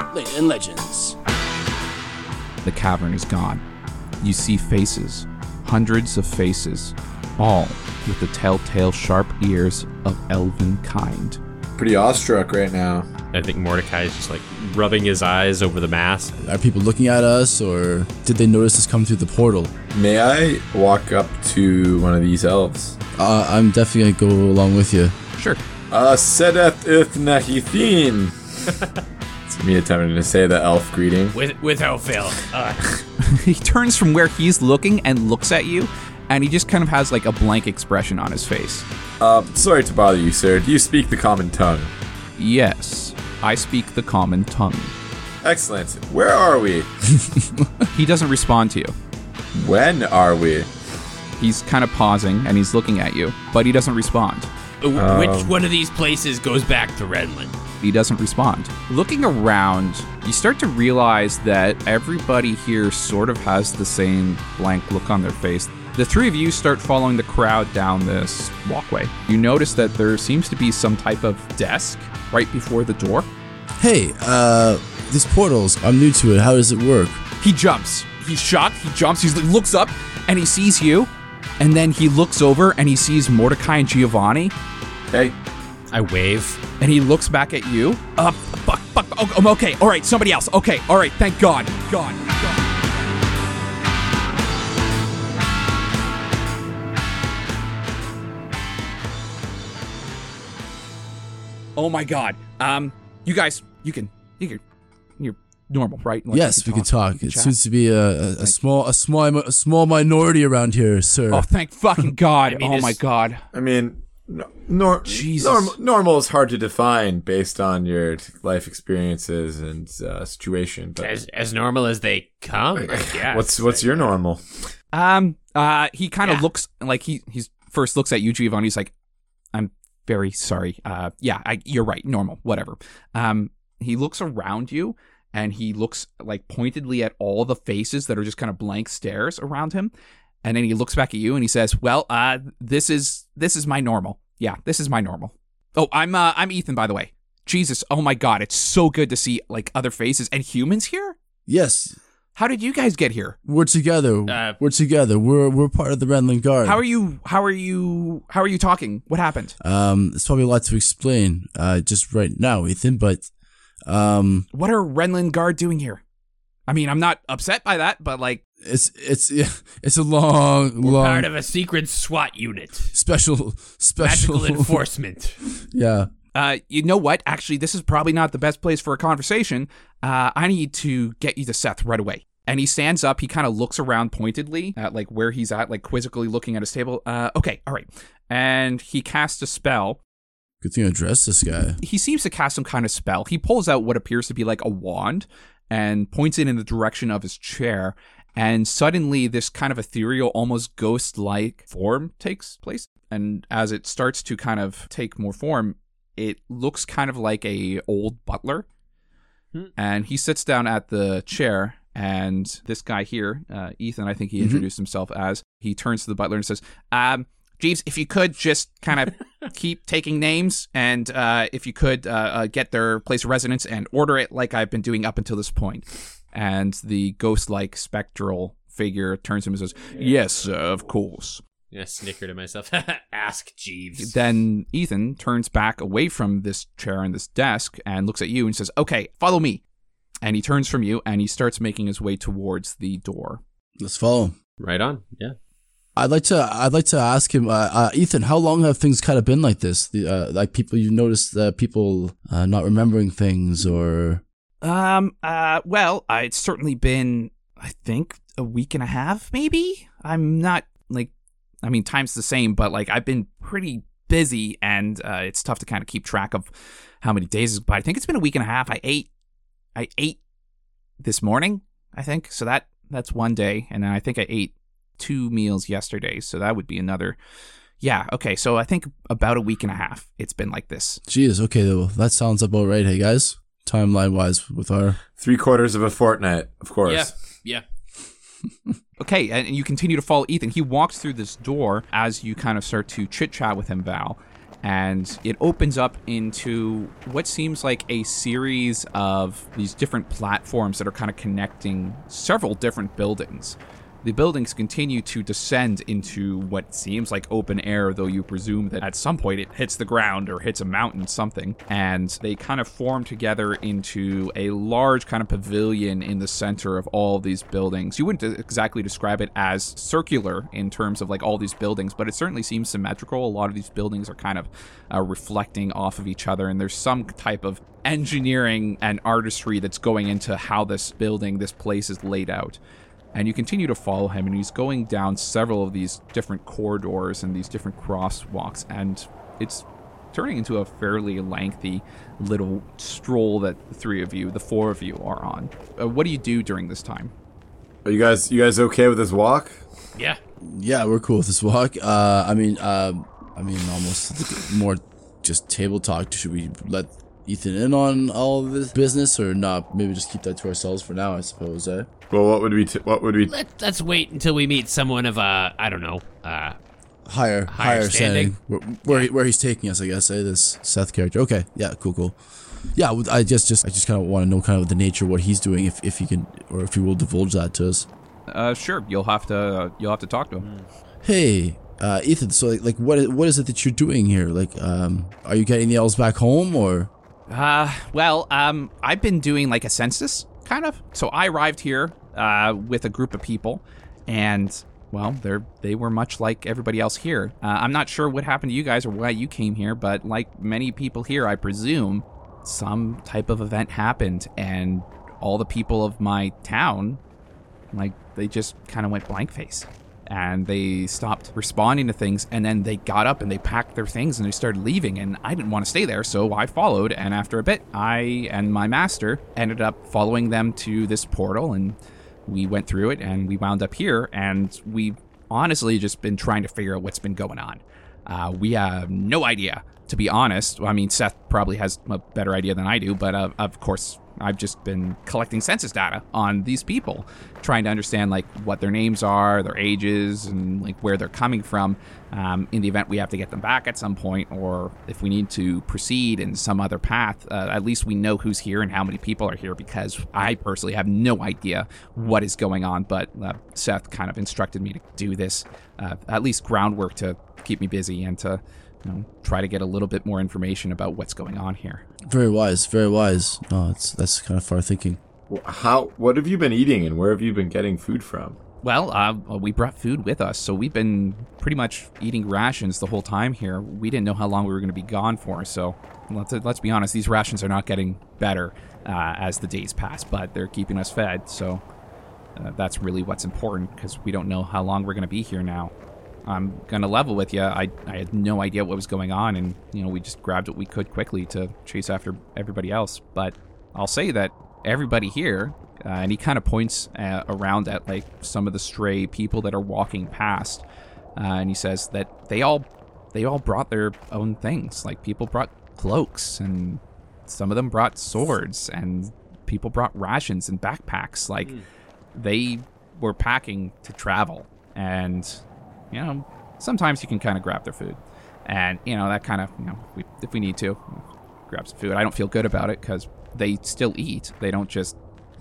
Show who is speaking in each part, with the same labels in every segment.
Speaker 1: in Legends.
Speaker 2: The cavern is gone. You see faces, hundreds of faces, all with the telltale sharp ears of elven kind.
Speaker 3: Pretty awestruck right now.
Speaker 4: I think Mordecai is just like rubbing his eyes over the mask.
Speaker 1: Are people looking at us, or did they notice us come through the portal?
Speaker 3: May I walk up to one of these elves?
Speaker 1: I'm definitely going to go along with you.
Speaker 2: Sure.
Speaker 3: Sedeth Ithnahithin. It's me attempting to say the elf greeting.
Speaker 5: Without fail.
Speaker 2: He turns from where he's looking and looks at you, and he just kind of has like a blank expression on his face.
Speaker 3: Sorry to bother you, sir. Do you speak the common tongue?
Speaker 2: Yes, I speak the common tongue.
Speaker 3: Excellent. Where are we?
Speaker 2: He doesn't respond to you.
Speaker 3: When are we?
Speaker 2: He's kind of pausing, and he's looking at you, but he doesn't respond.
Speaker 5: Which one of these places goes back to Renland?
Speaker 2: He doesn't respond. Looking around, you start to realize that everybody here sort of has the same blank look on their face. The three of you start following the crowd down this walkway. You notice that there seems to be some type of desk right before the door.
Speaker 1: Hey, these portals, I'm new to it. How does it work?
Speaker 2: He jumps. He's shocked. He jumps. He looks up, and he sees you. And then he looks over, and he sees Mordecai and Giovanni.
Speaker 3: Hey.
Speaker 4: I wave.
Speaker 2: And he looks back at you. Fuck. Oh, okay, all right, somebody else. Okay, all right, thank God. God. Oh my God. You guys, you're normal, right? Like,
Speaker 1: yes, we can talk. It seems to be a small minority around here, sir.
Speaker 2: Oh, thank fucking God.
Speaker 5: I mean,
Speaker 2: oh my God.
Speaker 3: I mean,
Speaker 2: Jesus.
Speaker 3: normal is hard to define based on your life experiences and situation. But
Speaker 5: As normal as they come, I guess.
Speaker 3: What's your normal?
Speaker 2: He kind of looks like he's first looks at you, Giovanni. He's like, I'm very sorry. You're right. Normal, whatever. He looks around you, and he looks like pointedly at all the faces that are just kind of blank stares around him. And then he looks back at you and he says, well, this is my normal. Yeah, this is my normal. Oh, I'm Ethan, by the way. Jesus, oh my God, it's so good to see like other faces and humans here.
Speaker 1: Yes.
Speaker 2: How did you guys get here?
Speaker 1: We're together. We're part of the Renland Guard.
Speaker 2: How are you talking? What happened?
Speaker 1: It's probably a lot to explain just right now, Ethan, but
Speaker 2: what are Renland Guard doing here? I mean, I'm not upset by that, but like
Speaker 1: it's a long
Speaker 5: part of a secret SWAT unit.
Speaker 1: Special
Speaker 5: Magical enforcement.
Speaker 1: Yeah.
Speaker 2: You know what? Actually, this is probably not the best place for a conversation. I need to get you to Seth right away. And he stands up. He kind of looks around pointedly at like where he's at, like quizzically looking at his table. Okay, all right. And he casts a spell.
Speaker 1: Good thing I addressed this guy.
Speaker 2: He seems to cast some kind of spell. He pulls out what appears to be like a wand and points it in the direction of his chair. And suddenly this kind of ethereal, almost ghost-like form takes place. And as it starts to kind of take more form, it looks kind of like a old butler. And he sits down at the chair, and this guy here, Ethan, I think he introduced himself as, he turns to the butler and says, Jeeves, if you could just kind of keep taking names, and if you could get their place of residence and order it like I've been doing up until this point. And the ghost-like spectral figure turns to him and says, yes, of course.
Speaker 5: I snicker to myself. Ask Jeeves.
Speaker 2: Then Ethan turns back away from this chair and this desk and looks at you and says, okay, follow me. And he turns from you and he starts making his way towards the door.
Speaker 1: Let's follow him.
Speaker 4: Right on. Yeah.
Speaker 1: I'd like to ask him, Ethan, how long have things kind of been like this? Like people, you noticed people not remembering things, or?
Speaker 2: Well, it's certainly been, I think, a week and a half, maybe. I'm not like, I mean, time's the same, but like I've been pretty busy, and it's tough to kind of keep track of how many days. But I think it's been a week and a half. I ate this morning, I think. So that's one day, and then I think I ate 2 meals yesterday. So that would be another. Yeah. Okay. So I think about a week and a half. It's been like this.
Speaker 1: Jeez. Okay. Well, that sounds about right. Hey guys, timeline wise, with our
Speaker 3: 3/4 of a fortnight, of course.
Speaker 5: Yeah.
Speaker 2: Okay, and you continue to follow Ethan. He walks through this door as you kind of start to chit-chat with him, Val. and it opens up into what seems like a series of these different platforms that are kind of connecting several different buildings. The buildings continue to descend into what seems like open air, though you presume that at some point it hits the ground or hits a mountain, something. And they kind of form together into a large kind of pavilion in the center of all of these buildings. You wouldn't exactly describe it as circular in terms of like all these buildings, but it certainly seems symmetrical. A lot of these buildings are kind of reflecting off of each other, and there's some type of engineering and artistry that's going into how this building, this place is laid out. And you continue to follow him, and he's going down several of these different corridors and these different crosswalks, and it's turning into a fairly lengthy little stroll that the four of you are on. What do you do during this time?
Speaker 3: Are you guys okay with this walk?
Speaker 5: Yeah.
Speaker 1: Yeah, we're cool with this walk. I mean, almost more just table talk. Should we let Ethan in on all of this business or not? Maybe just keep that to ourselves for now, I suppose, eh?
Speaker 3: Well, what would we?
Speaker 5: Let's wait until we meet someone of I don't know,
Speaker 1: higher standing. Where he's taking us, I guess. This Seth character. Okay, yeah, cool. Yeah, I just kind of want to know kind of the nature of what he's doing, if he can, or if he will divulge that to us.
Speaker 2: Sure. You'll have to talk to him.
Speaker 1: Hey, Ethan. So like, what is it that you're doing here? Like, are you getting the elves back home, or?
Speaker 2: Well, I've been doing like a census, kind of. So I arrived here with a group of people, and well, they were much like everybody else here. I'm not sure what happened to you guys or why you came here, but like many people here, I presume some type of event happened, and all the people of my town, like, they just kind of went blank face. And they stopped responding to things, and then they got up and they packed their things and they started leaving, and I didn't want to stay there, so I followed, and after a bit, I and my master ended up following them to this portal, and we went through it, and we wound up here, and we've honestly just been trying to figure out what's been going on. We have no idea, to be honest. I mean, Seth probably has a better idea than I do, but of course, I've just been collecting census data on these people, trying to understand like what their names are, their ages, and like where they're coming from. In the event we have to get them back at some point, or if we need to proceed in some other path, at least we know who's here and how many people are here, because I personally have no idea what is going on. But Seth kind of instructed me to do this, at least groundwork to keep me busy and to try to get a little bit more information about what's going on here.
Speaker 1: Very wise, very wise. No, that's kind of far thinking.
Speaker 3: What have you been eating, and where have you been getting food from?
Speaker 2: Well, we brought food with us, so we've been pretty much eating rations the whole time here. We didn't know how long we were going to be gone for, so let's be honest, these rations are not getting better as the days pass, but they're keeping us fed, so that's really what's important, because we don't know how long we're going to be here now. I'm going to level with you. I had no idea what was going on, and, we just grabbed what we could quickly to chase after everybody else. But I'll say that everybody here, and he kind of points around at, like, some of the stray people that are walking past, and he says that they all brought their own things. Like, people brought cloaks, and some of them brought swords, and people brought rations and backpacks. Like, they were packing to travel, and sometimes you can kind of grab their food, and that kind of if we need to grab some food. I don't feel good about it because they still eat. They don't just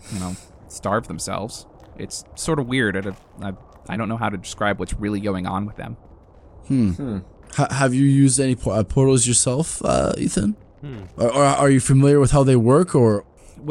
Speaker 2: starve themselves. It's sort of weird. I don't know how to describe what's really going on with them.
Speaker 1: Have you used any portals yourself, Ethan? Or are you familiar with how they work? Or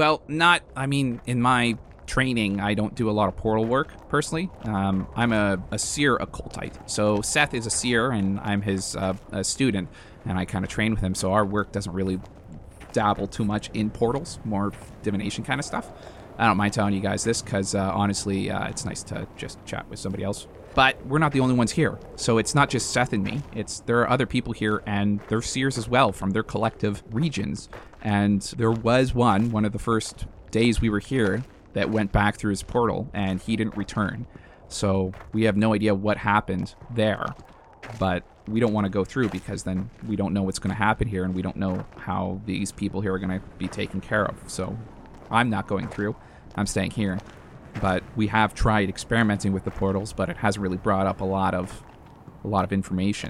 Speaker 2: in my training, I don't do a lot of portal work personally. I'm a seer occultite. So Seth is a seer, and I'm his a student, and I kind of train with him. So our work doesn't really dabble too much in portals, more divination kind of stuff. I don't mind telling you guys this because honestly, it's nice to just chat with somebody else. But we're not the only ones here. So it's not just Seth and me. There are other people here, and they're seers as well from their collective regions. And there was one of the first days we were here that went back through his portal, and he didn't return. So we have no idea what happened there, but we don't want to go through because then we don't know what's going to happen here, and we don't know how these people here are going to be taken care of. So I'm not going through. I'm staying here. But we have tried experimenting with the portals, but it hasn't really brought up a lot of information.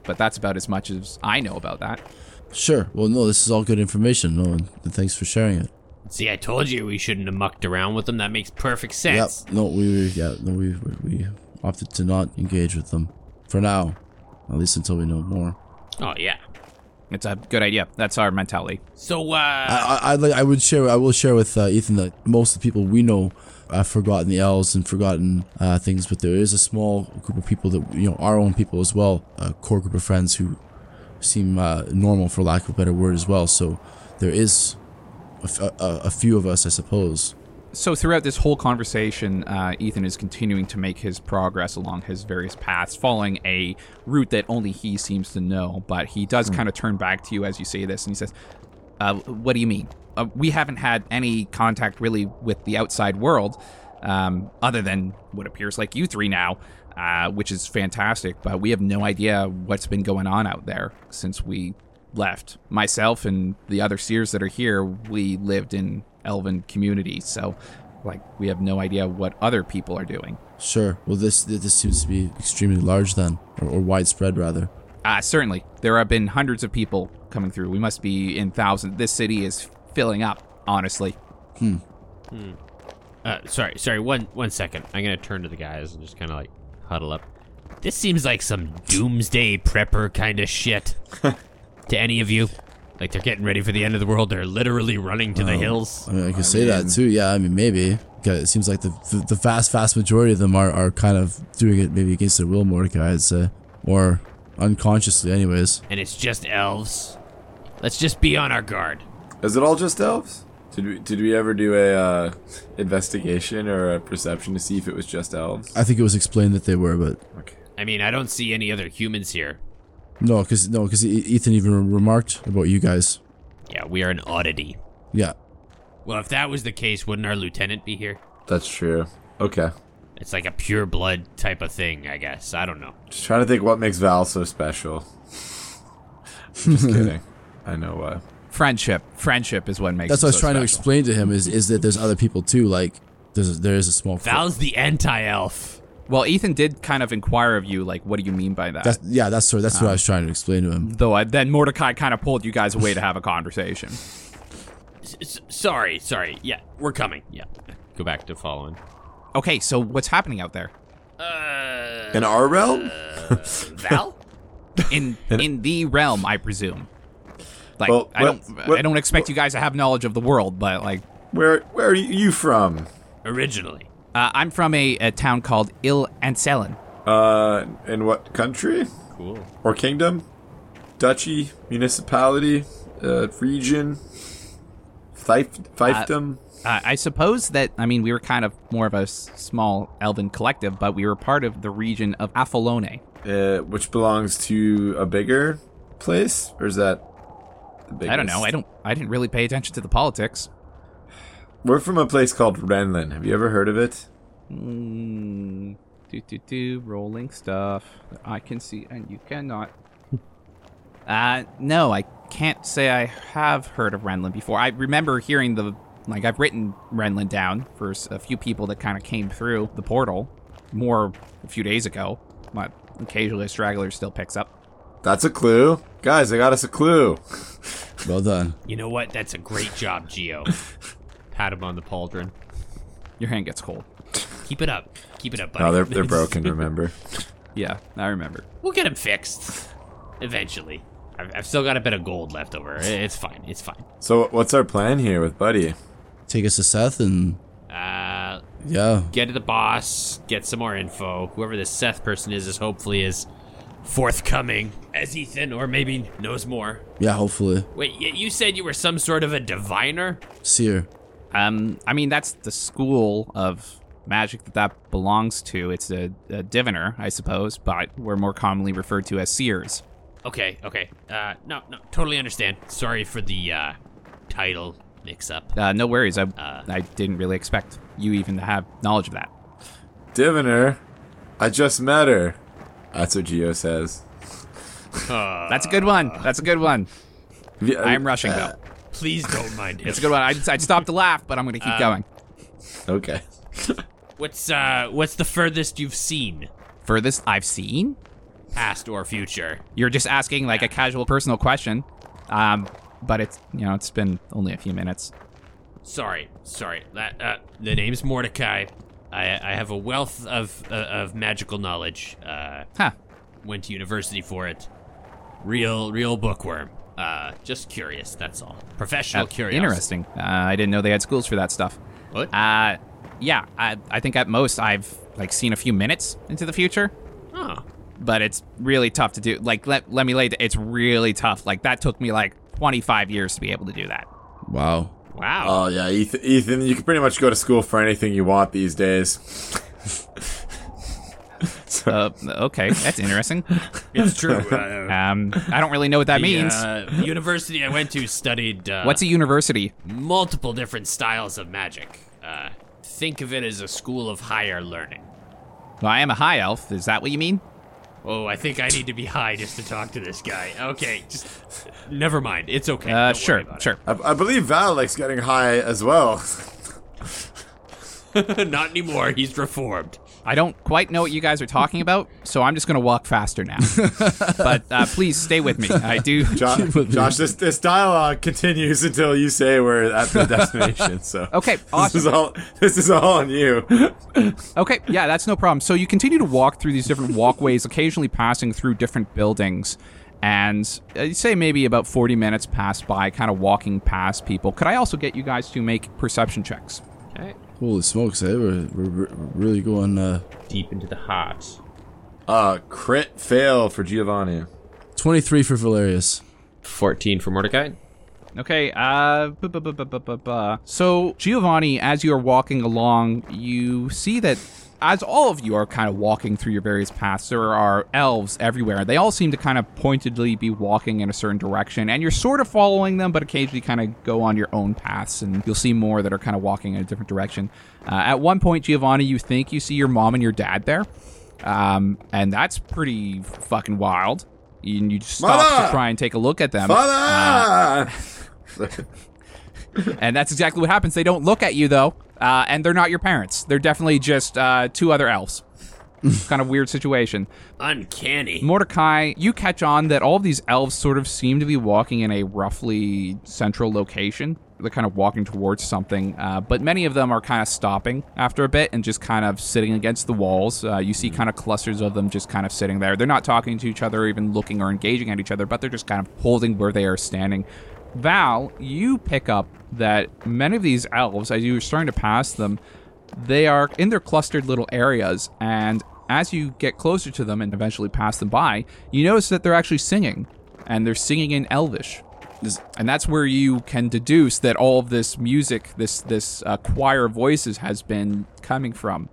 Speaker 2: but that's about as much as I know about that.
Speaker 1: Sure. Well, no, this is all good information. No, and thanks for sharing it.
Speaker 5: See, I told you we shouldn't have mucked around with them. That makes perfect sense.
Speaker 1: Yep. No, we opted to not engage with them for now, at least until we know more.
Speaker 5: Oh, yeah.
Speaker 2: It's a good idea. That's our mentality.
Speaker 5: So,
Speaker 1: I will share with Ethan that most of the people we know have forgotten the elves and forgotten things, but there is a small group of people that, our own people as well, a core group of friends who seem normal, for lack of a better word, as well. So there is a few of us, I suppose.
Speaker 2: So throughout this whole conversation, Ethan is continuing to make his progress along his various paths, following a route that only he seems to know. But he does kind of turn back to you as you say this, and he says, what do you mean? We haven't had any contact really with the outside world, other than what appears like you three now, which is fantastic. But we have no idea what's been going on out there since we left. Myself and the other seers that are here, we lived in elven communities, so we have no idea what other people are doing.
Speaker 1: Sure. Well, this seems to be extremely large then, or widespread rather.
Speaker 2: Certainly. There have been hundreds of people coming through. We must be in thousands. This city is filling up, honestly.
Speaker 5: Sorry, one second. I'm gonna turn to the guys and just kind of huddle up. This seems like some doomsday prepper kind of shit. To any of you? Like they're getting ready for the end of the world. They're literally running to the hills.
Speaker 1: I mean, I could say that too. Yeah, I mean, maybe. It seems like the vast majority of them are kind of doing it maybe against their will, Mordecai, I'd say. Or unconsciously, anyways.
Speaker 5: And it's just elves. Let's just be on our guard.
Speaker 3: Is it all just elves? Did we ever do a investigation or a perception to see if it was just elves?
Speaker 1: I think it was explained that they were, but...
Speaker 3: Okay.
Speaker 5: I mean, I don't see any other humans here.
Speaker 1: No, because Ethan even remarked about you guys.
Speaker 5: Yeah, we are an oddity.
Speaker 1: Yeah.
Speaker 5: Well, if that was the case, wouldn't our lieutenant be here?
Speaker 3: That's true. Okay.
Speaker 5: It's like a pure blood type of thing, I guess. I don't know.
Speaker 3: Just trying to think what makes Val so special. Just kidding. I know why.
Speaker 2: Friendship is what makes.
Speaker 1: That's
Speaker 2: it
Speaker 1: what I was
Speaker 2: so
Speaker 1: trying to
Speaker 2: special.
Speaker 1: explain to him is that there's other people too. Like there is a small.
Speaker 5: Val's the anti-elf.
Speaker 2: Well, Ethan did kind of inquire of you, what do you mean by that?
Speaker 1: That's what I was trying to explain to him.
Speaker 2: Though then Mordecai kind of pulled you guys away to have a conversation.
Speaker 5: Sorry. Yeah, we're coming. Yeah. Go back to following.
Speaker 2: Okay, so what's happening out there?
Speaker 3: In our realm?
Speaker 5: Val?
Speaker 2: In the realm, I presume. I don't expect you guys to have knowledge of the world, but
Speaker 3: Where are you from?
Speaker 5: Originally.
Speaker 2: I'm from a town called Il Ancelen.
Speaker 3: In what country?
Speaker 5: Cool.
Speaker 3: Or kingdom? Duchy? Municipality? Region? Fiefdom?
Speaker 2: I suppose that, we were kind of more of a small elven collective, but we were part of the region of Apollone.
Speaker 3: Which belongs to a bigger place? Or is that the biggest?
Speaker 2: I don't know. I didn't really pay attention to the politics.
Speaker 3: We're from a place called Renlin. Have you ever heard of it?
Speaker 2: Rolling stuff. I can see, and you cannot. No, I can't say I have heard of Renlin before. I remember hearing I've written Renlin down for a few people that kind of came through the portal more a few days ago, but occasionally a straggler still picks up.
Speaker 3: That's a clue. Guys, I got us a clue.
Speaker 1: Well done.
Speaker 5: You know what? That's a great job, Geo. Pat him on the pauldron.
Speaker 2: Your hand gets cold.
Speaker 5: Keep it up, buddy.
Speaker 3: No, they're broken, remember?
Speaker 2: Yeah, I remember.
Speaker 5: We'll get him fixed. Eventually. I've still got a bit of gold left over. It's fine.
Speaker 3: So what's our plan here with Buddy?
Speaker 1: Take us to Seth and... yeah.
Speaker 5: Get to the boss, get some more info. Whoever this Seth person is hopefully is forthcoming as Ethan, or maybe knows more.
Speaker 1: Yeah, hopefully.
Speaker 5: Wait, you said you were some sort of a diviner?
Speaker 1: Seer.
Speaker 2: That's the school of magic that belongs to. It's a diviner, I suppose, but we're more commonly referred to as seers.
Speaker 5: Okay. No, totally understand. Sorry for the title mix-up.
Speaker 2: No worries. I didn't really expect you even to have knowledge of that.
Speaker 3: Diviner? I just met her. That's what Geo says.
Speaker 2: That's a good one. I am rushing, though.
Speaker 5: Please don't mind him.
Speaker 2: It's a good one. I stopped to laugh, but I'm going to keep going.
Speaker 3: Okay.
Speaker 5: What's the furthest you've seen?
Speaker 2: Furthest I've seen?
Speaker 5: past or future.
Speaker 2: You're just asking like a casual personal question, but it's been only a few minutes.
Speaker 5: Sorry. The name's Mordecai. I have a wealth of magical knowledge. Went to university for it. Real bookworm. Just curious, that's all. Professional curiosity.
Speaker 2: Interesting. I didn't know they had schools for that stuff.
Speaker 5: What?
Speaker 2: Yeah, I think at most I've like seen a few minutes into the future.
Speaker 5: Oh.
Speaker 2: But it's really tough to do. Like, let me lay it. It's really tough. Like, that took me like 25 years to be able to do that.
Speaker 1: Wow.
Speaker 3: Oh yeah, Ethan, you can pretty much go to school for anything you want these days.
Speaker 2: Okay, that's interesting.
Speaker 5: It's true.
Speaker 2: I don't really know what that means.
Speaker 5: The university I went to studied...
Speaker 2: What's a university?
Speaker 5: Multiple different styles of magic. Think of it as a school of higher learning.
Speaker 2: Well, I am a high elf. Is that what you mean?
Speaker 5: Oh, I think I need to be high just to talk to this guy. Okay, just... Never mind. It's okay. Don't
Speaker 2: sure.
Speaker 5: worry about it.
Speaker 3: I believe Val likes getting high as well.
Speaker 5: Not anymore. He's reformed.
Speaker 2: I don't quite know what you guys are talking about, so I'm just going to walk faster now. But please stay with me. I do.
Speaker 3: Josh, this dialogue continues until you say we're at the destination. So
Speaker 2: okay, awesome.
Speaker 3: This is all on you.
Speaker 2: Okay, yeah, that's no problem. So you continue to walk through these different walkways, occasionally passing through different buildings. And you say maybe about 40 minutes pass by, kind of walking past people. Could I also get you guys to make perception checks?
Speaker 5: Okay.
Speaker 1: Holy smokes, eh? We're really going
Speaker 5: Deep into the heart.
Speaker 3: Crit fail for Giovanni.
Speaker 1: 23 for Valerius.
Speaker 4: 14 for Mordecai.
Speaker 2: Okay, so Giovanni, as you are walking along, you see that as all of you are kind of walking through your various paths, there are elves everywhere. They all seem to kind of pointedly be walking in a certain direction, and you're sort of following them, but occasionally kind of go on your own paths, and you'll see more that are kind of walking in a different direction. At one point, Giovanni, you think you see your mom and your dad there, and that's pretty fucking wild. You stop to try and take a look at them. And that's exactly what happens. They don't look at you, though. And they're not your parents. They're definitely just two other elves. Kind of weird situation.
Speaker 5: Uncanny.
Speaker 2: Mordecai, you catch on that all of these elves sort of seem to be walking in a roughly central location. They're kind of walking towards something, but many of them are kind of stopping after a bit and just kind of sitting against the walls. You see kind of clusters of them just kind of sitting there. They're not talking to each other, or even looking or engaging at each other, but they're just kind of holding where they are standing. Val, you pick up that many of these elves, as you're starting to pass them, they are in their clustered little areas, and as you get closer to them and eventually pass them by, you notice that they're actually singing, and they're singing in Elvish. And that's where you can deduce that all of this music, this choir of voices has been coming from.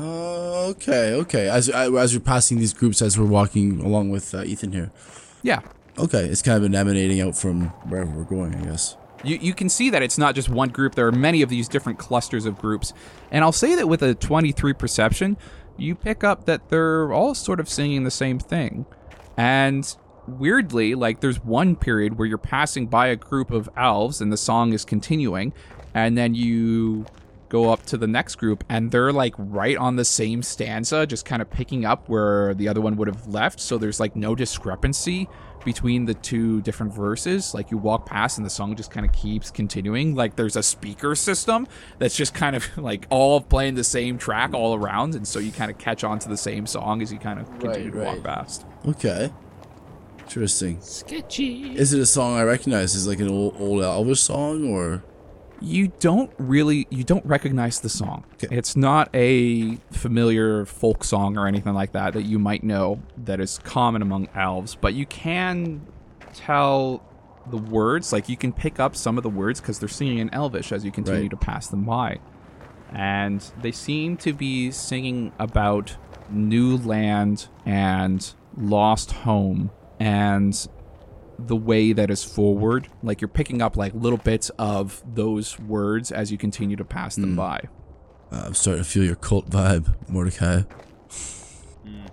Speaker 1: Okay. As we're passing these groups, as we're walking along with Ethan here.
Speaker 2: Yeah.
Speaker 1: Okay, it's kind of been emanating out from wherever we're going, I guess.
Speaker 2: You can see that it's not just one group. There are many of these different clusters of groups. And I'll say that with a 23 perception, you pick up that they're all sort of singing the same thing. And weirdly, like, there's one period where you're passing by a group of elves and the song is continuing, and then you go up to the next group and they're like right on the same stanza, just kind of picking up where the other one would have left. So there's like no discrepancy between the two different verses. Like, you walk past and the song just kind of keeps continuing. Like, there's a speaker system that's just kind of like all playing the same track all around, and so you kind of catch on to the same song as you kind of continue to walk past.
Speaker 1: Okay. Interesting.
Speaker 5: Sketchy.
Speaker 1: Is it a song I recognize? Is it like an old Elvish song, or?
Speaker 2: You don't recognize the song.
Speaker 1: Okay.
Speaker 2: It's not a familiar folk song or anything like that you might know that is common among elves, but you can tell the words. Like, you can pick up some of the words because they're singing in Elvish as you continue to pass them by. And they seem to be singing about new land and lost home and the way that is forward. Like, you're picking up like little bits of those words as you continue to pass them by.
Speaker 1: I'm starting to feel your cult vibe, Mordecai.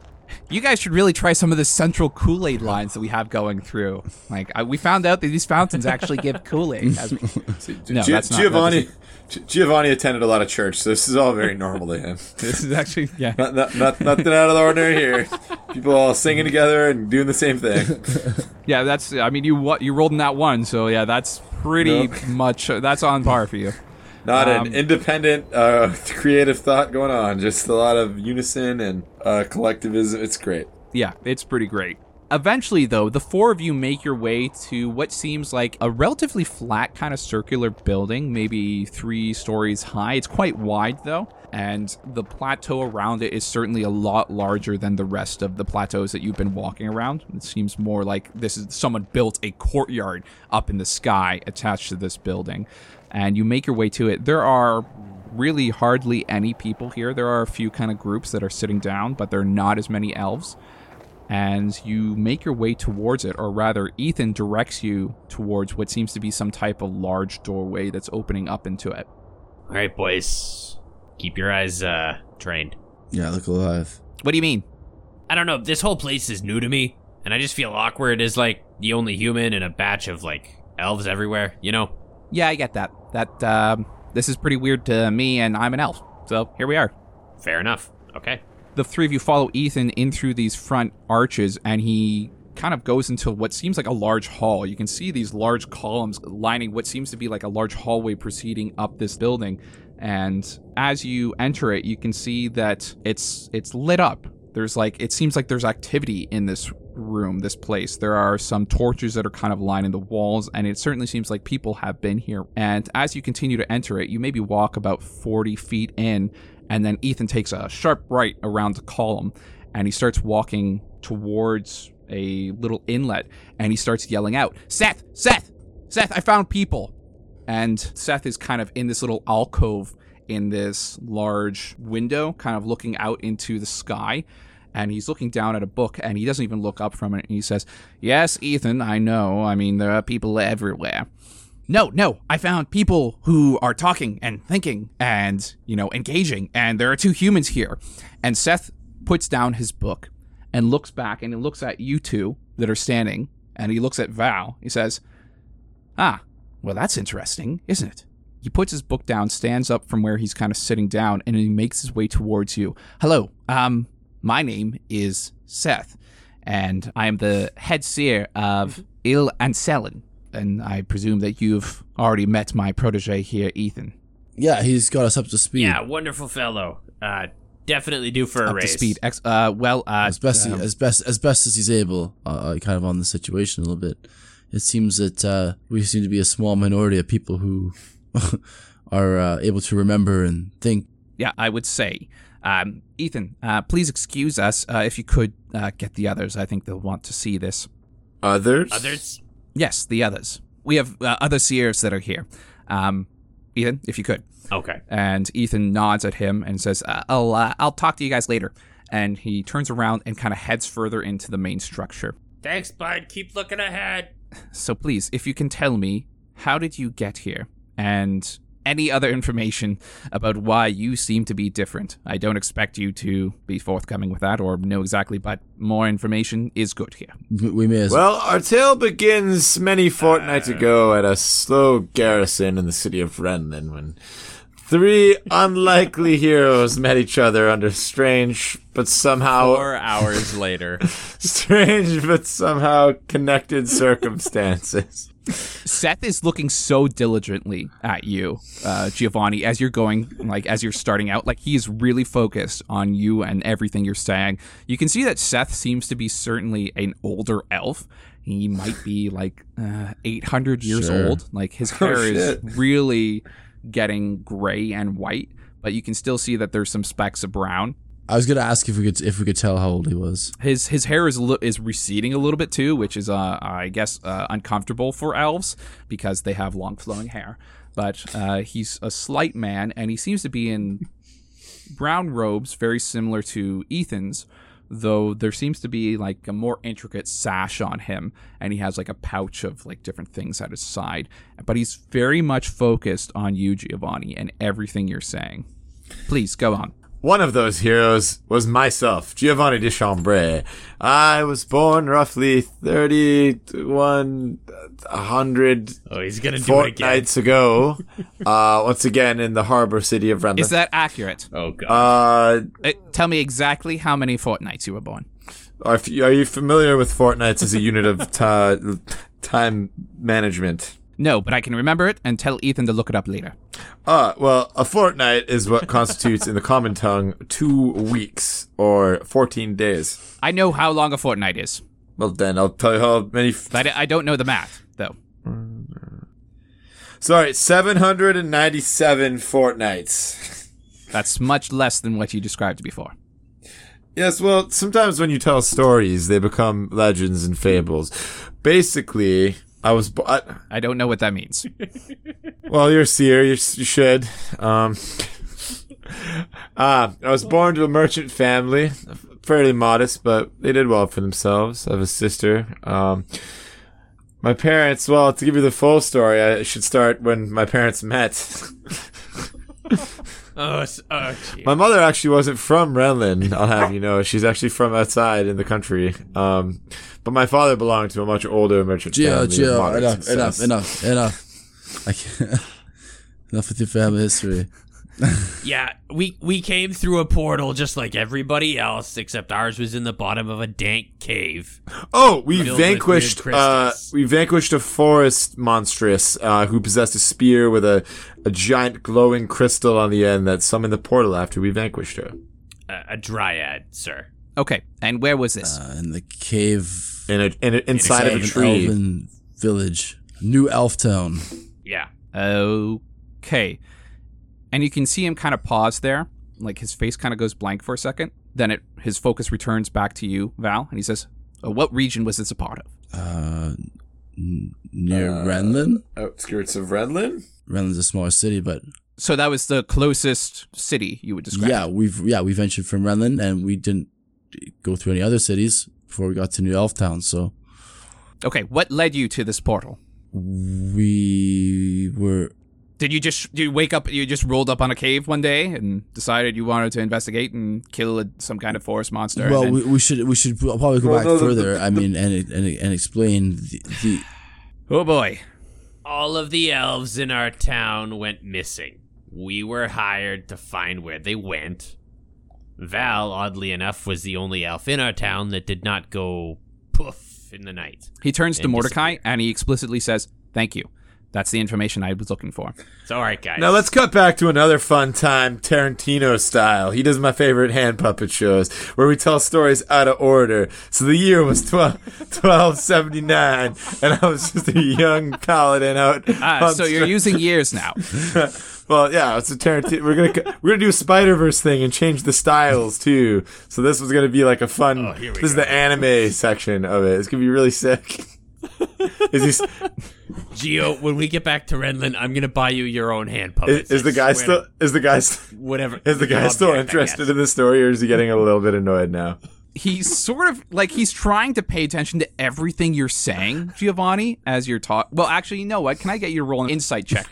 Speaker 2: You guys should really try some of the central Kool-Aid lines that we have going through. Like, we found out that these fountains actually give Kool-Aid. That's not.
Speaker 3: Giovanni attended a lot of church, so this is all very normal to him.
Speaker 2: This is actually, yeah.
Speaker 3: Nothing out of the ordinary here. People all singing together and doing the same thing.
Speaker 2: Yeah, that's, I mean, you rolled in that one, so yeah, that's pretty much, that's on par for you.
Speaker 3: Not an independent, creative thought going on. Just a lot of unison and collectivism. It's great.
Speaker 2: Yeah, it's pretty great. Eventually, though, the four of you make your way to what seems like a relatively flat kind of circular building, maybe 3 stories high. It's quite wide, though, and the plateau around it is certainly a lot larger than the rest of the plateaus that you've been walking around. It seems more like someone built a courtyard up in the sky attached to this building, and you make your way to it. There are really hardly any people here. There are a few kind of groups that are sitting down, but there are not as many elves. And you make your way towards it, or rather, Ethan directs you towards what seems to be some type of large doorway that's opening up into it.
Speaker 5: All right, boys. Keep your eyes trained.
Speaker 1: Yeah, look alive.
Speaker 2: What do you mean?
Speaker 5: I don't know. This whole place is new to me, and I just feel awkward as, like, the only human in a batch of, like, elves everywhere, you know?
Speaker 2: Yeah, I get that. This is pretty weird to me, and I'm an elf. So, here we are.
Speaker 5: Fair enough. Okay.
Speaker 2: The 3 of you follow Ethan in through these front arches, and he kind of goes into what seems like a large hall. You can see these large columns lining what seems to be like a large hallway proceeding up this building. And as you enter it, you can see that it's lit up. It seems like there's activity in this room, this place. There are some torches that are kind of lining the walls, and it certainly seems like people have been here. And as you continue to enter it, you maybe walk about 40 feet in, and then Ethan takes a sharp right around the column, and he starts walking towards a little inlet, and he starts yelling out, Seth, I found people. And Seth is kind of in this little alcove in this large window, kind of looking out into the sky, and he's looking down at a book, and he doesn't even look up from it, and he says, yes, Ethan, I know. I mean, there are people everywhere. No, I found people who are talking and thinking and, engaging, and there are 2 humans here. And Seth puts down his book and looks back, and he looks at you 2 that are standing, and he looks at Val. He says, well, that's interesting, isn't it? He puts his book down, stands up from where he's kind of sitting down, and he makes his way towards you. Hello, my name is Seth, and I am the head seer of Il Ancellin. And I presume that you've already met my protege here, Ethan.
Speaker 1: Yeah, he's got us up to speed.
Speaker 5: Yeah, wonderful fellow. Definitely due for a raise.
Speaker 1: Up to speed. As best as he's able, kind of on the situation a little bit. It seems that we seem to be a small minority of people who are able to remember and think.
Speaker 2: Yeah, I would say. Ethan, please excuse us if you could get the others. I think they'll want to see this.
Speaker 3: Others?
Speaker 2: Yes, the others. We have other seers that are here. Ethan, if you could.
Speaker 5: Okay.
Speaker 2: And Ethan nods at him and says, I'll talk to you guys later. And he turns around and kind of heads further into the main structure.
Speaker 5: Thanks, bud. Keep looking ahead.
Speaker 2: So please, if you can tell me, how did you get here? And any other information about why you seem to be different. I don't expect you to be forthcoming with that or know exactly, but more information is good here.
Speaker 1: We may as
Speaker 3: well. Our tale begins many fortnights ago at a slow garrison in the city of Renlin when 3 unlikely heroes met each other under strange but somehow
Speaker 4: 4 hours later.
Speaker 3: Strange but somehow connected circumstances.
Speaker 2: Seth is looking so diligently at you, Giovanni, as you're starting out. Like, he is really focused on you and everything you're saying. You can see that Seth seems to be certainly an older elf. He might be 800 years old. Like, his hair is really getting gray and white, but you can still see that there's some specks of brown.
Speaker 1: I was gonna ask if we could tell how old he was.
Speaker 2: His hair is receding a little bit too, which is I guess uncomfortable for elves because they have long flowing hair. But he's a slight man, and he seems to be in brown robes, very similar to Ethan's, though there seems to be a more intricate sash on him, and he has a pouch of different things at his side. But he's very much focused on you, Giovanni, and everything you're saying. Please go on.
Speaker 3: One of those heroes was myself, Giovanni de Chambray. I was born roughly 3,100
Speaker 5: Oh, he's gonna do it again.
Speaker 3: fortnights ago. Once again in the harbor city of Renland.
Speaker 2: Is that accurate?
Speaker 5: Oh god.
Speaker 2: Tell me exactly how many fortnights you were born.
Speaker 3: Are you familiar with fortnights as a unit of time management?
Speaker 2: No, but I can remember it and tell Ethan to look it up later.
Speaker 3: Well, a fortnight is what constitutes in the common tongue 2 weeks or 14 days.
Speaker 2: I know how long a fortnight is,
Speaker 3: Well, then I'll tell you how many.
Speaker 2: but I don't know the math, though.
Speaker 3: Sorry, 797 fortnights.
Speaker 2: That's much less than what you described before.
Speaker 3: Yes, well, sometimes when you tell stories, they become legends and fables. Basically, I was.
Speaker 2: I don't know what that means.
Speaker 3: Well, you're a seer. You should. I was born to a merchant family, fairly modest, but they did well for themselves. I have a sister. My parents. Well, to give you the full story, I should start when my parents met. My mother actually wasn't from Renland, I'll have you know. She's actually from outside in the country. But my father belonged to a much older merchant family.
Speaker 1: Gio, enough. I can't. Enough with your family history.
Speaker 5: Yeah, we came through a portal just like everybody else, except ours was in the bottom of a dank cave.
Speaker 3: Oh, we
Speaker 5: Filled with
Speaker 3: vanquished
Speaker 5: weird crystals.
Speaker 3: a forest monstrous who possessed a spear with a giant glowing crystal on the end that summoned the portal after we vanquished her.
Speaker 5: A dryad, sir.
Speaker 2: Okay, and where was this?
Speaker 1: In the cave
Speaker 3: Inside of a
Speaker 1: of an
Speaker 3: tree.
Speaker 1: elven village. New Elf Town.
Speaker 5: Yeah.
Speaker 2: Okay. And you can see him kind of pause there. Like his face kind of goes blank for a second. Then his focus returns back to you, Val, and he says, what region was this a part of?
Speaker 1: Near Renland.
Speaker 3: Outskirts of Renland?
Speaker 1: Renland's a smaller city, but
Speaker 2: So that was the closest city you would describe.
Speaker 1: we ventured from Renland, and we didn't go through any other cities before we got to New Elf Town. So
Speaker 2: Okay, what led you to this portal?
Speaker 1: we were.
Speaker 2: Did you wake up, you just rolled up on a cave one day and decided you wanted to investigate and kill some kind of forest monster?
Speaker 1: Well,
Speaker 2: and then-
Speaker 1: we should probably go back further. I mean, and explain the.
Speaker 2: Oh boy.
Speaker 5: All of the elves in our town went missing. We were hired to find where they went. Val, oddly enough, was the only elf in our town that did not go poof in the night.
Speaker 2: He turns to
Speaker 5: And
Speaker 2: Mordecai
Speaker 5: disappear.
Speaker 2: and he explicitly says, "Thank you. That's the information I was looking for."
Speaker 5: It's all right, guys.
Speaker 3: Now let's cut back to another fun time, Tarantino style. He does my favorite hand puppet shows, where we tell stories out of order. So the year was 1279, and I was just a young paladin out.
Speaker 2: So you're using years now.
Speaker 3: Well, yeah, it's a Tarantino. We're gonna do a Spider-Verse thing and change the styles too. So this was gonna be like a fun. This is the anime section of it. It's gonna be really sick. Is he?
Speaker 5: Gio, when we get back to Renland, I'm gonna buy you your own hand puppets.
Speaker 3: Is the guy still? Is the guy?
Speaker 5: Whatever.
Speaker 3: Is the guy still interested in the story, or is he getting a little bit annoyed now?
Speaker 2: He's sort of like he's trying to pay attention to everything you're saying, Giovanni, as you're talking. Well, actually, you know what? Can I get you to roll an insight check?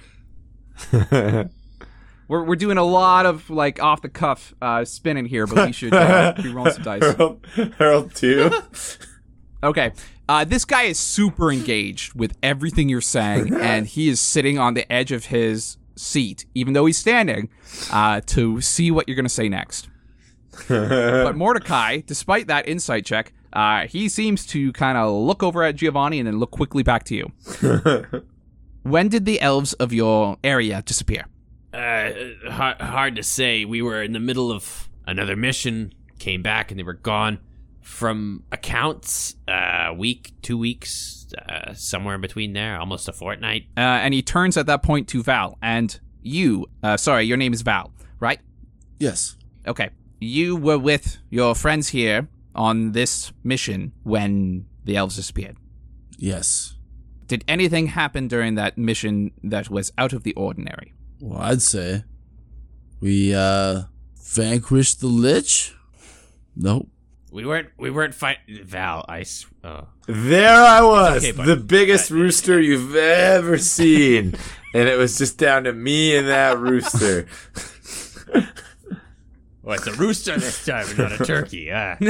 Speaker 2: We're doing a lot of like off the cuff spinning here, but we should be rolling some dice.
Speaker 3: Harold 2.
Speaker 2: Okay. This guy is super engaged with everything you're saying, and he is sitting on the edge of his seat, even though he's standing, to see what you're going to say next. But Mordecai, despite that insight check, he seems to kind of look over at Giovanni and then look quickly back to you. When did the elves of your area disappear?
Speaker 5: Hard to say. We were in the middle of another mission, came back, and they were gone. From accounts, week, 2 weeks, somewhere in between there, almost a fortnight.
Speaker 2: And he turns at that point to Val, and you, sorry, your name is Val, right?
Speaker 1: Yes.
Speaker 2: Okay. You were with your friends here on this mission when the elves disappeared.
Speaker 1: Yes.
Speaker 2: Did anything happen during that mission that was out of the ordinary?
Speaker 1: Well, I'd say we vanquished the Lich. Nope.
Speaker 5: We weren't fighting Val.
Speaker 3: There I was,
Speaker 5: okay, buddy.
Speaker 3: the biggest rooster you've ever seen, and it was just down to me and that rooster.
Speaker 5: Oh, it's a rooster this time and not a turkey.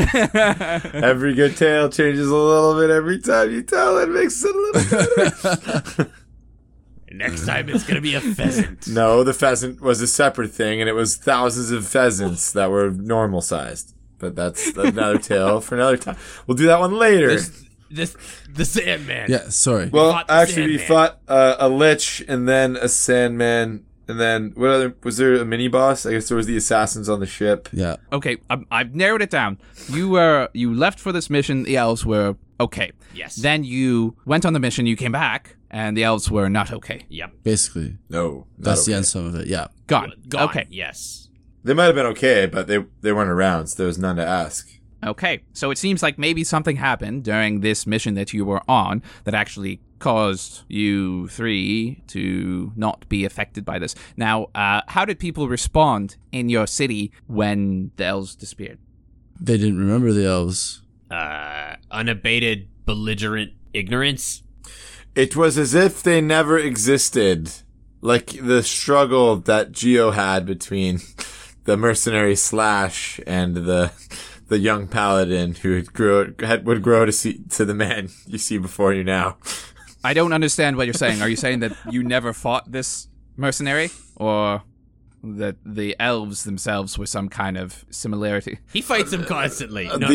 Speaker 3: Every good tale changes a little bit every time you tell it. Makes it a little better.
Speaker 5: Next time it's going to be a pheasant.
Speaker 3: No, the pheasant was a separate thing, and it was thousands of pheasants that were normal sized. But that's another tale for another time. We'll do that one later.
Speaker 5: The Sandman.
Speaker 1: Yeah, sorry.
Speaker 3: Well, actually, we fought a lich, and then a Sandman, and then what other? Was there a mini boss? I guess there was the assassins on the ship.
Speaker 1: Yeah.
Speaker 2: Okay, I've narrowed it down. You left for this mission. The elves were okay.
Speaker 5: Yes.
Speaker 2: Then you went on the mission. You came back, and the elves were not okay.
Speaker 5: Yep.
Speaker 1: Basically.
Speaker 3: No,
Speaker 1: That's the end sum of it. Yeah.
Speaker 2: Gone.
Speaker 5: Gone.
Speaker 2: Okay.
Speaker 5: Yes.
Speaker 3: They might have been okay, but they weren't around, so there was none to ask.
Speaker 2: Okay, so it seems like maybe something happened during this mission that you were on that actually caused you three to not be affected by this. Now, how did people respond in your city when the elves disappeared?
Speaker 1: They didn't remember the elves.
Speaker 5: Unabated, belligerent ignorance.
Speaker 3: It was as if they never existed. Like the struggle that Geo had between the mercenary Slash and the young paladin who would grow to the man you see before you now.
Speaker 2: I don't understand what you're saying. Are you saying that you never fought this mercenary, or that the elves themselves were some kind of similarity?
Speaker 5: He fights them constantly. No.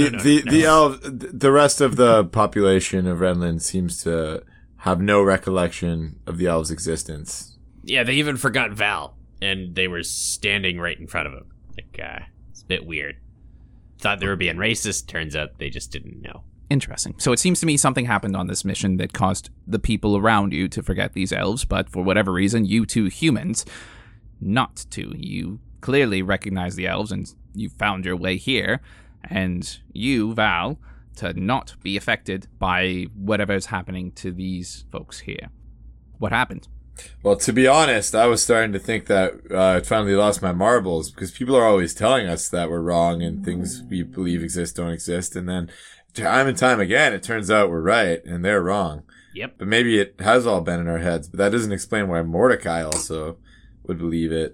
Speaker 3: The rest of the population of Renland seems to have no recollection of the elves' existence.
Speaker 5: Yeah, they even forgot Val, and they were standing right in front of him. Like, it's a bit weird. Thought they were being racist. Turns out they just didn't know.
Speaker 2: Interesting. So it seems to me something happened on this mission that caused the people around you to forget these elves, but for whatever reason, you two humans, not to. You clearly recognize the elves, and you found your way here, and you, Val, to not be affected by whatever is happening to these folks here. What happened?
Speaker 3: Well, to be honest, I was starting to think that I finally lost my marbles, because people are always telling us that we're wrong and things we believe exist don't exist. And then time and time again, it turns out we're right and they're wrong.
Speaker 5: Yep.
Speaker 3: But maybe it has all been in our heads, but that doesn't explain why Mordecai also would believe it.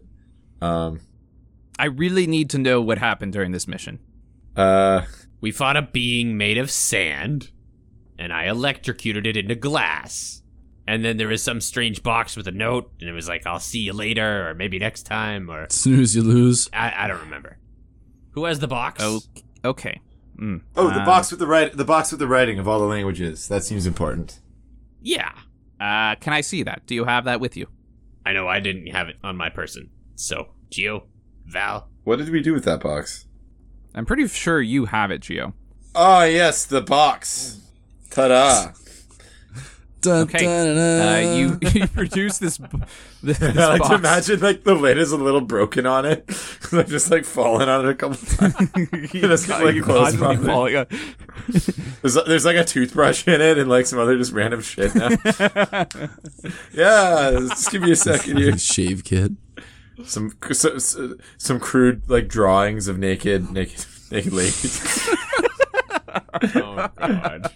Speaker 2: I really need to know what happened during this mission.
Speaker 5: We fought a being made of sand, and I electrocuted it into glass. And then there was some strange box with a note, and it was like, I'll see you later, or maybe next time, or...
Speaker 1: Snooze, you lose.
Speaker 5: I don't remember. Who has the box?
Speaker 2: Oh, okay.
Speaker 3: the box with the writing of all the languages. That seems important.
Speaker 5: Yeah.
Speaker 2: Can I see that? Do you have that with you?
Speaker 5: I know I didn't have it on my person. So, Geo, Val.
Speaker 3: What did we do with that box?
Speaker 2: I'm pretty sure you have it, Geo.
Speaker 3: Oh, yes, the box. Ta-da.
Speaker 2: Okay, you produce this
Speaker 3: I like
Speaker 2: box.
Speaker 3: to imagine like the lid is a little broken on it. I've just like fallen on it a couple times. It's like closed properly. There's like a toothbrush in it and like some other just random shit now. Yeah, just give me a second here.
Speaker 1: Shave kit.
Speaker 3: Some crude like drawings of naked ladies.
Speaker 5: Oh God.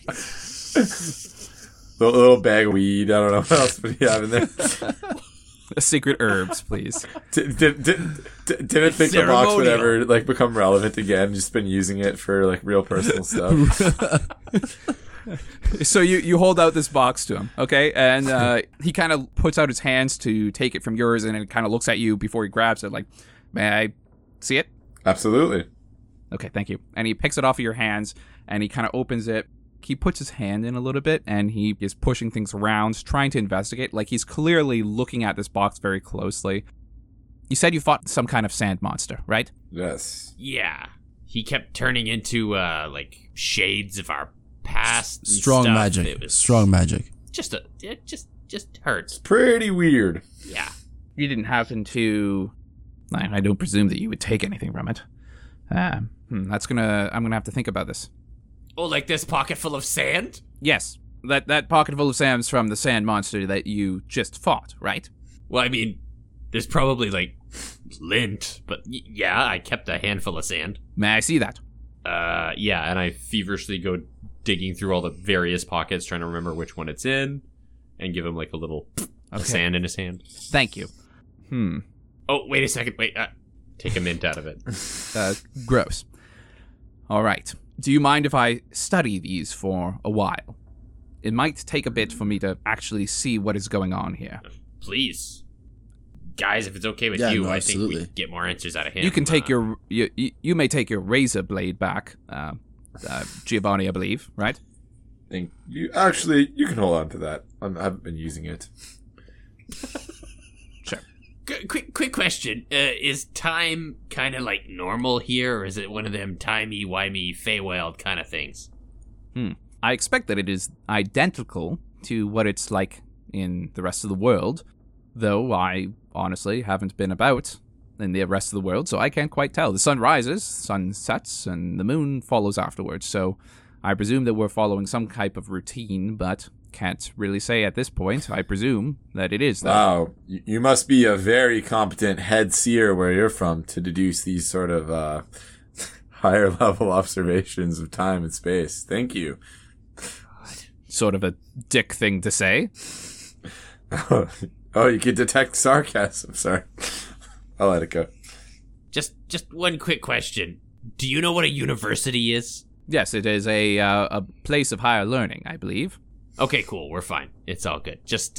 Speaker 3: A little bag of weed. I don't know what else would you have in there.
Speaker 2: Secret herbs, please.
Speaker 3: Didn't think the box would ever like become relevant again. Just been using it for like real personal stuff.
Speaker 2: So you hold out this box to him, okay? And he kind of puts out his hands to take it from yours, and it kind of looks at you before he grabs it like, may I see it?
Speaker 3: Absolutely.
Speaker 2: Okay, thank you. And he picks it off of your hands, and he kind of opens it. He puts his hand in a little bit, and he is pushing things around, trying to investigate. Like, he's clearly looking at this box very closely. You said you fought some kind of sand monster, right?
Speaker 3: Yes.
Speaker 5: Yeah. He kept turning into, like, shades of our past.
Speaker 1: Strong
Speaker 5: stuff.
Speaker 1: magic.
Speaker 5: It was
Speaker 1: Strong magic.
Speaker 5: it just hurts.
Speaker 3: Pretty weird.
Speaker 5: Yeah.
Speaker 2: You didn't happen to... I don't presume that you would take anything from it. I'm gonna have to think about this.
Speaker 5: Oh, like this pocket full of sand?
Speaker 2: Yes, that pocket full of sand's from the sand monster that you just fought, right?
Speaker 5: Well, I mean, there's probably, like, lint, but yeah, I kept a handful of sand.
Speaker 2: May I see that?
Speaker 4: Yeah, and I feverishly go digging through all the various pockets, trying to remember which one it's in, and give him, like, a little of sand in his hand.
Speaker 2: Thank you.
Speaker 5: Oh, wait a second, wait,
Speaker 4: Take a mint out of it.
Speaker 2: Gross. All right. Do you mind if I study these for a while? It might take a bit for me to actually see what is going on here.
Speaker 5: Please. Guys, if it's okay with
Speaker 1: Yeah,
Speaker 5: you,
Speaker 1: no,
Speaker 5: I think we
Speaker 1: absolutely.
Speaker 5: can get more answers out of him.
Speaker 2: You can take you may take your razor blade back, Giovanni, I believe, right?
Speaker 3: Think you actually you can hold on to that. I haven't been using it.
Speaker 2: Sure.
Speaker 5: Quick question. Is time kind of like normal here, or is it one of them timey-wimey Feywild kind of things?
Speaker 2: I expect that it is identical to what it's like in the rest of the world, though I honestly haven't been about in the rest of the world, so I can't quite tell. The sun rises, sun sets, and the moon follows afterwards, so I presume that we're following some type of routine, but can't really say at this point. I presume that it is, though.
Speaker 3: Wow, you must be a very competent head seer where you're from to deduce these sort of higher level observations of time and space. Thank you.
Speaker 2: Sort of a dick thing to say.
Speaker 3: Oh, you can detect sarcasm. Sorry. I'll let it go.
Speaker 5: Just one quick question. Do you know what a university is?
Speaker 2: Yes, it is a place of higher learning, I believe.
Speaker 5: Okay, cool. We're fine. It's all good. Just,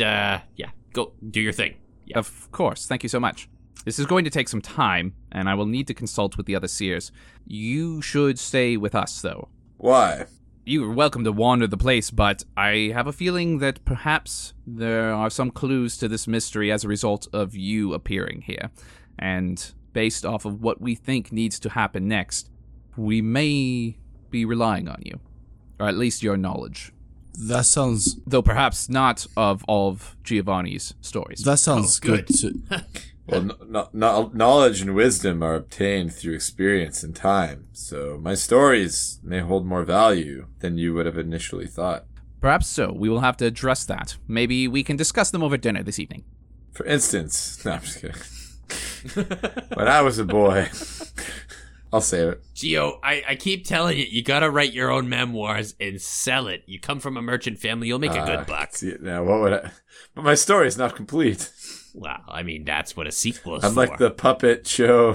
Speaker 5: go do your thing. Yeah.
Speaker 2: Of course. Thank you so much. This is going to take some time, and I will need to consult with the other seers. You should stay with us, though.
Speaker 3: Why?
Speaker 2: You are welcome to wander the place, but I have a feeling that perhaps there are some clues to this mystery as a result of you appearing here. And based off of what we think needs to happen next, we may be relying on you. Or at least your knowledge.
Speaker 1: That sounds
Speaker 2: Though perhaps not of all of Giovanni's stories.
Speaker 1: good.
Speaker 3: Well, knowledge and wisdom are obtained through experience and time, so my stories may hold more value than you would have initially thought.
Speaker 2: Perhaps so. We will have to address that. Maybe we can discuss them over dinner this evening.
Speaker 3: For instance, no, I'm just kidding. When I was a boy, I'll save it.
Speaker 5: Gio, I keep telling you, you gotta write your own memoirs and sell it. You come from a merchant family, you'll make a good buck.
Speaker 3: See, now, what would I? But my story is not complete.
Speaker 5: Well, I mean, that's what a sequel is
Speaker 3: I'm
Speaker 5: for.
Speaker 3: like the puppet show.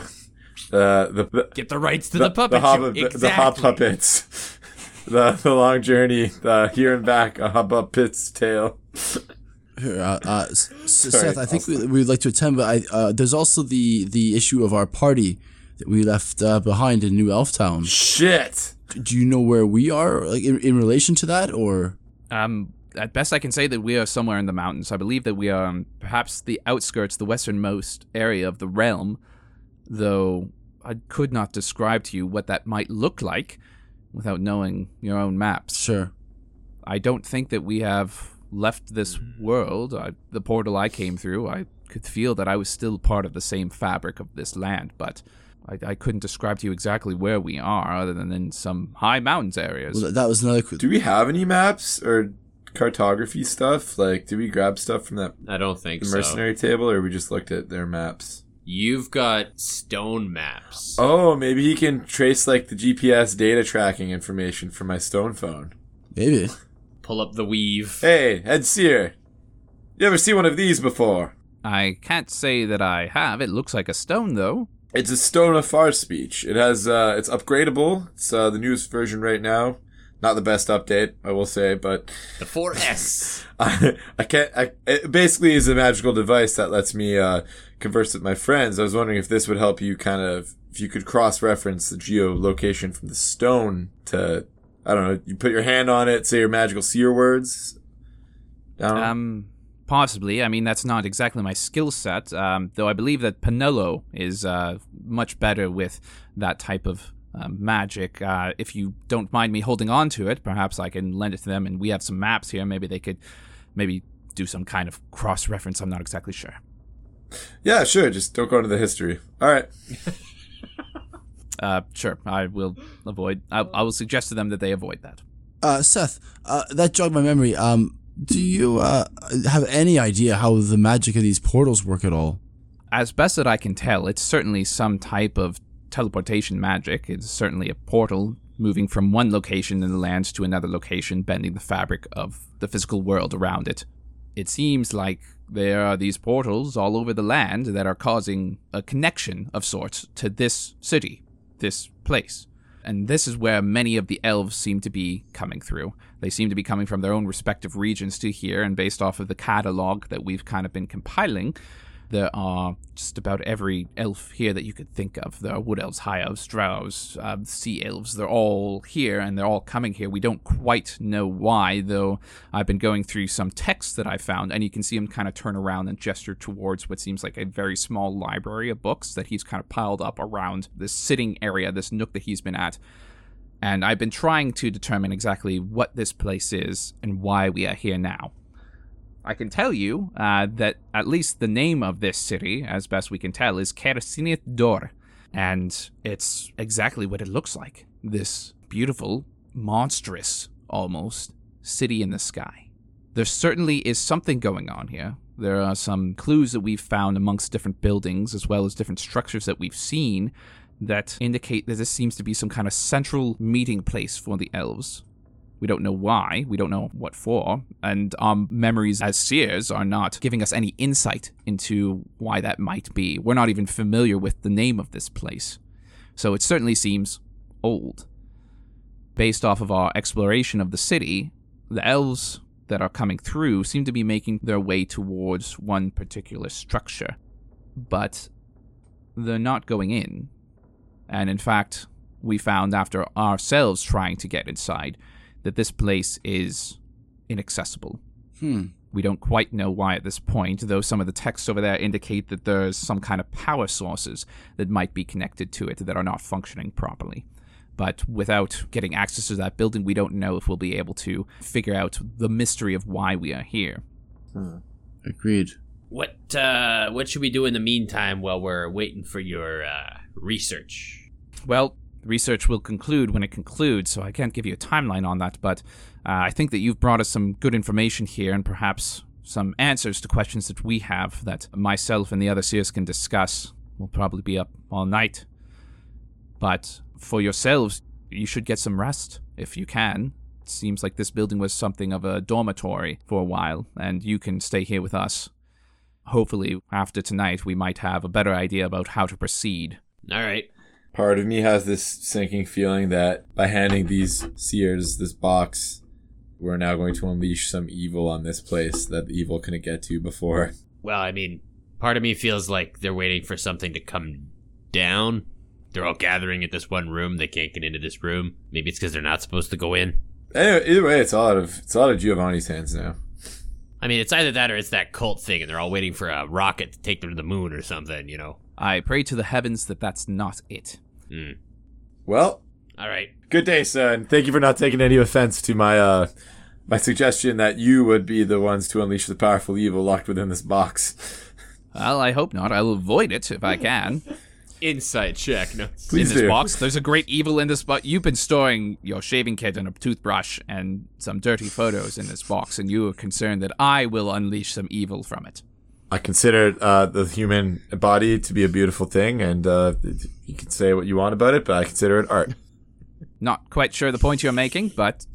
Speaker 3: The
Speaker 5: Get the rights to the puppet show. Exactly.
Speaker 3: The Hop Puppets. The long journey. The here and back. A Hop Puppet's tale.
Speaker 1: Here, Seth, I think we'd like to attend, but there's also the issue of our party that we left behind in New Elftown.
Speaker 3: Shit.
Speaker 1: Do you know where we are, like in relation to that, or?
Speaker 2: At best, I can say that we are somewhere in the mountains. I believe that we are perhaps the outskirts, the westernmost area of the realm, though I could not describe to you what that might look like without knowing your own maps.
Speaker 1: Sure.
Speaker 2: I don't think that we have left this world. The portal I came through, I could feel that I was still part of the same fabric of this land, but I couldn't describe to you exactly where we are other than in some high mountains areas.
Speaker 1: Well, that was another.
Speaker 3: Do we have any maps or cartography stuff? Like, did we grab stuff from that
Speaker 4: I don't think
Speaker 3: the mercenary table, or we just looked at their maps?
Speaker 4: You've got stone maps.
Speaker 3: Oh, maybe he can trace like the GPS data tracking information from my stone phone.
Speaker 1: Maybe.
Speaker 4: Pull up the weave.
Speaker 3: Hey, Head Seer, you ever seen one of these before?
Speaker 2: I can't say that I have. It looks like a stone, though.
Speaker 3: It's a stone of far speech. It has it's upgradable. It's the newest version right now. Not the best update, I will say, but
Speaker 5: The 4S.
Speaker 3: it basically is a magical device that lets me converse with my friends. I was wondering if this would help you if you could cross-reference the geolocation from the stone to, I don't know, you put your hand on it, say your magical seer words. I don't know.
Speaker 2: Possibly. I mean, that's not exactly my skill set, though I believe that Penelo is much better with that type of magic. If you don't mind me holding on to it, perhaps I can lend it to them, and we have some maps here. Maybe they could do some kind of cross-reference. I'm not exactly sure.
Speaker 3: Yeah, sure. Just don't go into the history. All right.
Speaker 2: Sure. I will avoid. I will suggest to them that they avoid that.
Speaker 1: Seth, that jogged my memory. Do you have any idea how the magic of these portals work at all?
Speaker 2: As best that I can tell, it's certainly some type of teleportation magic. It's certainly a portal moving from one location in the land to another location, bending the fabric of the physical world around it. It seems like there are these portals all over the land that are causing a connection of sorts to this city, this place. And this is where many of the elves seem to be coming through. They seem to be coming from their own respective regions to here, and based off of the catalog that we've kind of been compiling, there are just about every elf here that you could think of. There are wood elves, high elves, drows, sea elves. They're all here, and they're all coming here. We don't quite know why, though I've been going through some texts that I found, and you can see him kind of turn around and gesture towards what seems like a very small library of books that he's kind of piled up around this sitting area, this nook that he's been at. And I've been trying to determine exactly what this place is and why we are here now. I can tell you that at least the name of this city, as best we can tell, is Kersinith Dor. And it's exactly what it looks like. This beautiful, monstrous, almost, city in the sky. There certainly is something going on here. There are some clues that we've found amongst different buildings, as well as different structures that we've seen, that indicate that this seems to be some kind of central meeting place for the elves. We don't know why, we don't know what for, and our memories as seers are not giving us any insight into why that might be. We're not even familiar with the name of this place. So it certainly seems old. Based off of our exploration of the city, the elves that are coming through seem to be making their way towards one particular structure. But they're not going in. And in fact, we found after ourselves trying to get inside that this place is inaccessible. We don't quite know why at this point, though some of the texts over there indicate that there's some kind of power sources that might be connected to it that are not functioning properly. But without getting access to that building, we don't know if we'll be able to figure out the mystery of why we are here.
Speaker 1: Agreed.
Speaker 5: What should we do in the meantime while we're waiting for your research?
Speaker 2: Well, research will conclude when it concludes, so I can't give you a timeline on that, but I think that you've brought us some good information here and perhaps some answers to questions that we have that myself and the other seers can discuss. We'll probably be up all night. But for yourselves, you should get some rest, if you can. It seems like this building was something of a dormitory for a while, and you can stay here with us. Hopefully, after tonight, we might have a better idea about how to proceed.
Speaker 5: All right.
Speaker 3: Part of me has this sinking feeling that by handing these seers this box, we're now going to unleash some evil on this place that the evil couldn't get to before.
Speaker 5: Well, I mean, part of me feels like they're waiting for something to come down. They're all gathering at this one room. They can't get into this room. Maybe it's because they're not supposed to go in.
Speaker 3: Anyway, either way, it's all out of Giovanni's hands now.
Speaker 5: I mean, it's either that or it's that cult thing, and they're all waiting for a rocket to take them to the moon or something, you know.
Speaker 2: I pray to the heavens that that's not it.
Speaker 3: Well,
Speaker 5: all right.
Speaker 3: Good day, sir, and thank you for not taking any offense to my my suggestion that you would be the ones to unleash the powerful evil locked within this box.
Speaker 2: Well, I hope not. I'll avoid it if I can.
Speaker 4: Insight check. No.
Speaker 3: Please
Speaker 2: in this
Speaker 3: do.
Speaker 2: box, there's a great evil in this box. You've been storing your shaving kit and a toothbrush and some dirty photos in this box, and you are concerned that I will unleash some evil from it.
Speaker 3: I consider the human body to be a beautiful thing, and you can say what you want about it, but I consider it art.
Speaker 2: Not quite sure the point you're making, but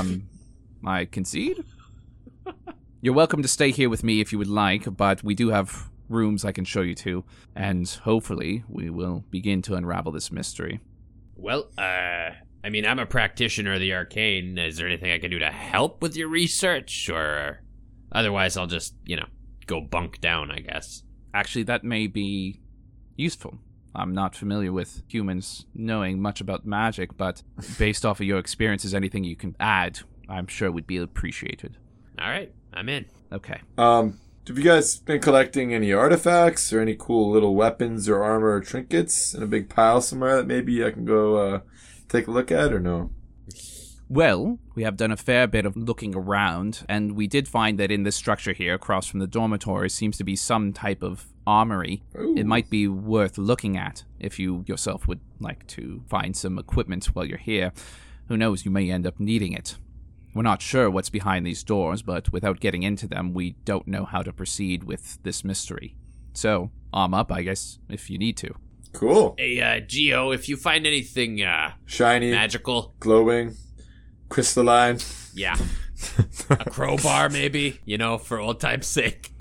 Speaker 2: I concede. You're welcome to stay here with me if you would like, but we do have rooms I can show you to, and hopefully we will begin to unravel this mystery.
Speaker 5: Well, I mean, I'm a practitioner of the arcane. Is there anything I can do to help with your research? Or otherwise I'll just, go bunk down, I guess.
Speaker 2: Actually, that may be useful. I'm not familiar with humans knowing much about magic, but based off of your experiences, anything you can add, I'm sure would be appreciated.
Speaker 5: All right, I'm in.
Speaker 2: Okay.
Speaker 3: Have you guys been collecting any artifacts or any cool little weapons or armor or trinkets in a big pile somewhere that maybe I can go take a look at, or no?
Speaker 2: Well, we have done a fair bit of looking around, and we did find that in this structure here, across from the dormitory, seems to be some type of armory.
Speaker 3: Ooh.
Speaker 2: It might be worth looking at if you yourself would like to find some equipment while you're here. Who knows, you may end up needing it. We're not sure what's behind these doors, but without getting into them, we don't know how to proceed with this mystery. So, arm up, I guess, if you need to.
Speaker 3: Cool.
Speaker 5: Hey, Geo, if you find anything
Speaker 3: Shiny,
Speaker 5: magical,
Speaker 3: glowing, crystalline.
Speaker 5: yeah, a crowbar maybe, for old time's sake.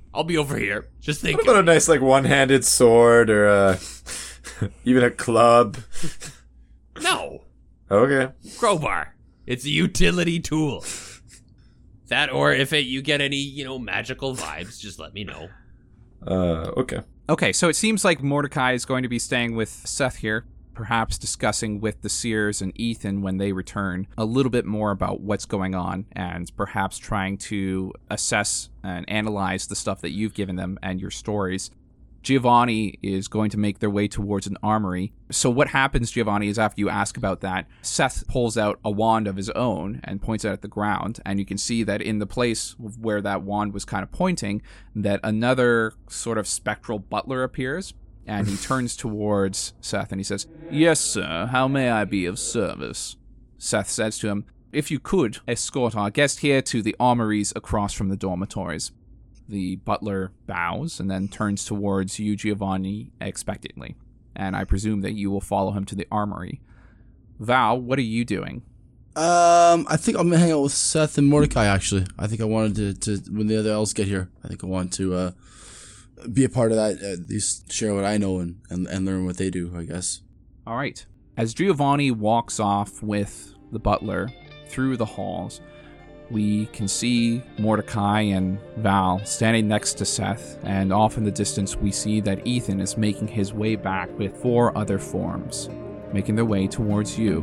Speaker 5: I'll be over here. Just think.
Speaker 3: What about a nice, like, one-handed sword or even a club?
Speaker 5: No.
Speaker 3: Okay.
Speaker 5: Crowbar. It's a utility tool. That, or if you get any, magical vibes, just let me know.
Speaker 3: Okay.
Speaker 2: Okay, so it seems like Mordecai is going to be staying with Seth here, perhaps discussing with the Seers and Ethan when they return a little bit more about what's going on, and perhaps trying to assess and analyze the stuff that you've given them and your stories. Giovanni is going to make their way towards an armory. So what happens, Giovanni, is after you ask about that, Seth pulls out a wand of his own and points it at the ground, and you can see that in the place where that wand was kind of pointing, that another sort of spectral butler appears, and he turns towards Seth and he says, "Yes, sir, how may I be of service?" Seth says to him, "If you could, escort our guest here to the armories across from the dormitories." The butler bows and then turns towards you, Giovanni, expectantly. And I presume that you will follow him to the armory. Val, what are you doing?
Speaker 1: I think I'm gonna hang out with Seth and Mordecai, actually. I think I wanted to when the other elves get here, I think I want to be a part of that, at least share what I know and learn what they do, I guess.
Speaker 2: All right. As Giovanni walks off with the butler through the halls, we can see Mordecai and Val standing next to Seth, and off in the distance we see that Ethan is making his way back with 4 other forms, making their way towards you.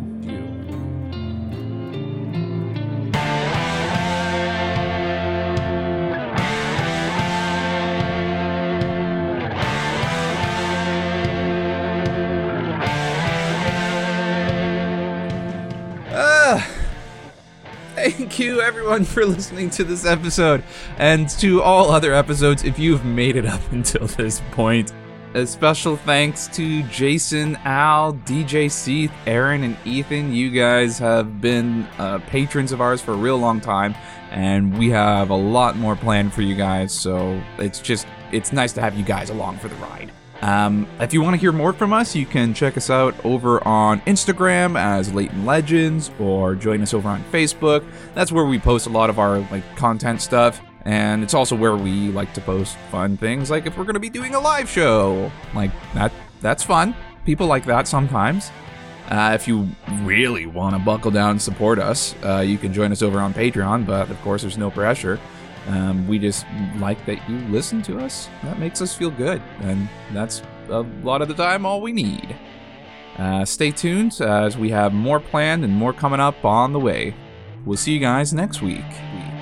Speaker 2: Thank you, everyone, for listening to this episode, and to all other episodes if you've made it up until this point. A special thanks to Jason, Al, DJ Seath, Aaron, and Ethan. You guys have been patrons of ours for a real long time, and we have a lot more planned for you guys, so it's nice to have you guys along for the ride. If you want to hear more from us, you can check us out over on Instagram as Leighton Legends, or join us over on Facebook. That's where we post a lot of our content stuff, and it's also where we like to post fun things, like if we're going to be doing a live show. That's fun. People like that sometimes. If you really want to buckle down and support us, you can join us over on Patreon, but of course there's no pressure. We just like that you listen to us. That makes us feel good, and that's a lot of the time all we need. Stay tuned as we have more planned and more coming up on the way. We'll see you guys next week.